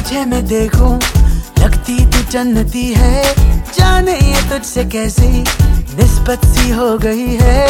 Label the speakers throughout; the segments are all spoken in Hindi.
Speaker 1: तुझे मैं देखूं लगती तू जन्नती है, जाने ये तुझसे कैसी निस्बत सी हो गई है।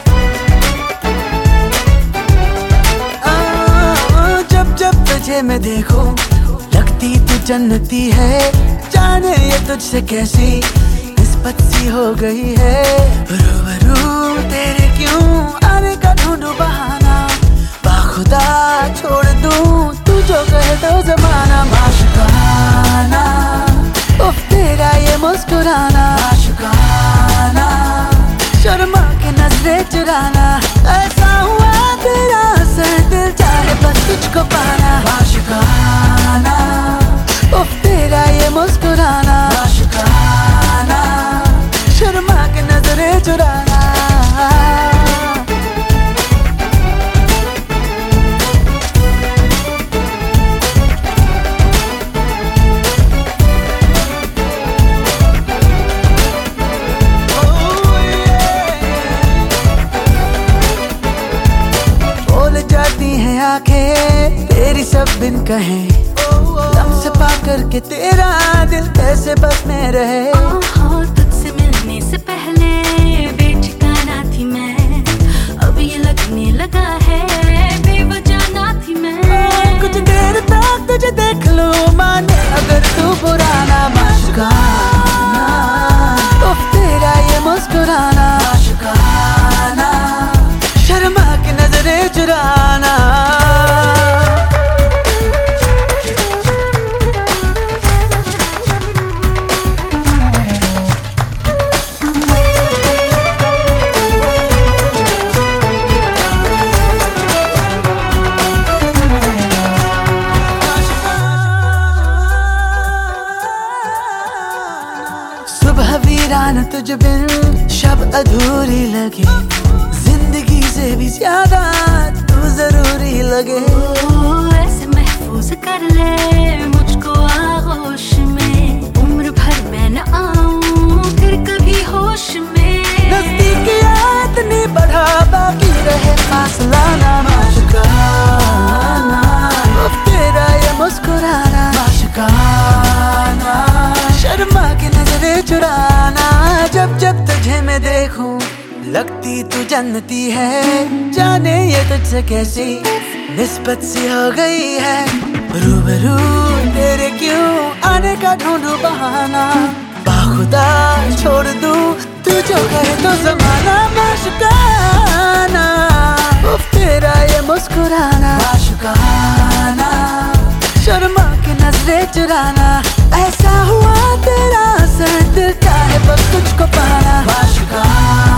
Speaker 1: जब जब तुझे मैं देखूं लगती तू जन्नती है, जाने ये तुझसे कैसी निस्बत सी हो गई है। रूबरू तेरे क्यों आने का ढूंढूं बहाना, बाखुदा छोड़ दूं तू जो कहे तो जमाना। माशुकाना उफ तेरा ये मुस्कुराना, माशुकाना शर्मा के नजरें चुराना, ऐसा हुआ तेरा असर दिल चाहे बस तुझको पाना। माशुकाना उफ तेरा ये मुस्कुराना, माशुकाना शर्मा के नजरें चुराना। आंखें तेरी सब बिन कहे, लम्स पा करके तेरा दिल कैसे बस में रहे।
Speaker 2: तुझसे मिलने से पहले बेठिकाना थी मैं, अब ये लगने लगा है बेवजह ना थी मैं।
Speaker 1: कुछ देर तक तुझे देख लो माने अगर तू पुराना। माशुकाना उफ तेरा ये मुस्कुराना, माशुकाना शर्मा के नजरें चुराना। सुबह वीरान तुझ बिन शब अधूरी लगे, जिंदगी से भी ज्यादा तू जरूरी लगे।
Speaker 2: ऐसे महफूज कर ले मुझको आगोश में, उम्र भर मैं न आऊं फिर कभी होश में।
Speaker 1: नजदीकियात इतनी बढ़ा बाकी रहे फासला ना। माशुकाना उफ तेरा ये मुस्कुराना, माशुकाना शर्मा की नजरें चुराना। जब जब तुझे मैं देखूं लगती तू जन्नती है, जाने ये तुझसे कैसी निस्बत सी हो गई है। रूबरू तेरे क्यों आने का ढूंढूं बहाना, बाखुदा छोड़ दूं तू जो कहे तो जमाना। माशुकाना उफ तेरा ये मुस्कुराना, माशुकाना शर्मा की नजरें चुराना, ऐसा हुआ तेरा असर दिल चाहे बस तुझको पाना। माशुकाना